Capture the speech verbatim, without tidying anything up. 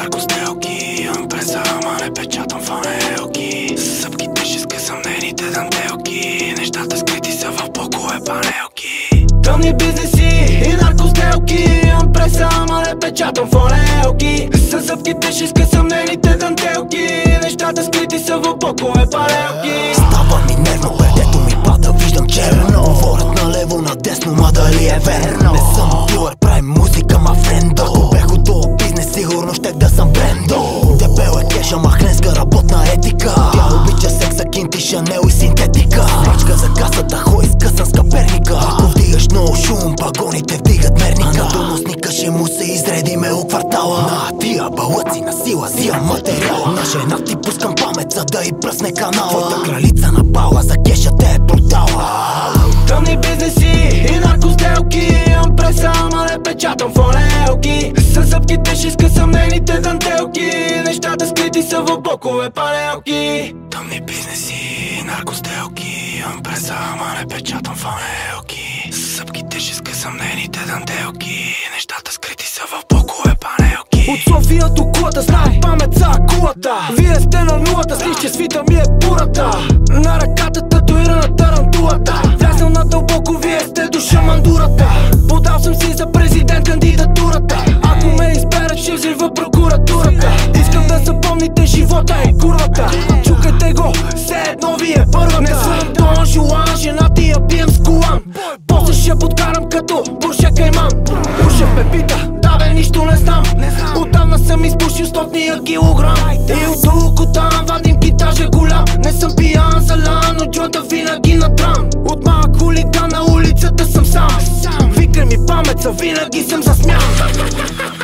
наркострелки. Имам преса, ама не печатам фанелки. Съпките ще скъсам нейните дантелки. Нещата скрити са в блокове панелки. Тъмни бизнеси и наркострелки. Имам преса, ама не печатам фанелки. Със съпките ще скъсам нейните дантелки. Нещата скрити са в блокове панелки. Става ми нервно, пердето ми пада, виждам черно. Говорят налево, надесно, ма дали е верно? Не съм дилър, правим музика, ма френдо. Ако бех от този бизнес, сигурно щех да съм брендо. Дебел е кеша, ма хленска работна етика. Тя обича секса, кинти, шанел и синтетика. Смачка за касата, хой скъсан с каперника. Ако вдигаш много шум, пагоните вдигат мерника. Доносника ще му се изредиме у квартала. На тия балъци на сила, сия материал. На жена ти пускам памет, за да и пръсне канала. Твоята кралица на бала, за кеша те е продала. Тъмни бизнеси и наркострелки. Имам преса, ама не печатам фанелки. Със зъбките ще скъсам нейните дантелки. Нещата скрити са в блокове панелки. Тъмни бизнеси и наркострелки. Имам преса, ама не печатам фанелки. Със зъбките ще скъсам нейните дантелки. Нещата скрити са в блокове панелки. От София до Кулата, знай памет за кулата. Вие сте на нулата, с че свита ми е бурата. На ръката татуирана тарантулата. Влязъл надълбоко, вие сте до шамандурата. Подал съм си за президент кандидатурата. Ако ме изберат, ще взрива прокуратурата. Искам да запомните, живота е курвата. Чукайте го, все едно ви е първата. Не съм Дон Жуан, жена ти я бием с колан. После ще подкарам като Бурше Кайман. Бурше ме пита, да бе, нищо не знам. Отдавна съм изпушил стотния килограм. И от тук оттам вадим китажа голям. Не съм пиян за лан, но джота винаги на драм. От малък хулиган на улицата съм сам. Викай ми памет, винаги съм засмян.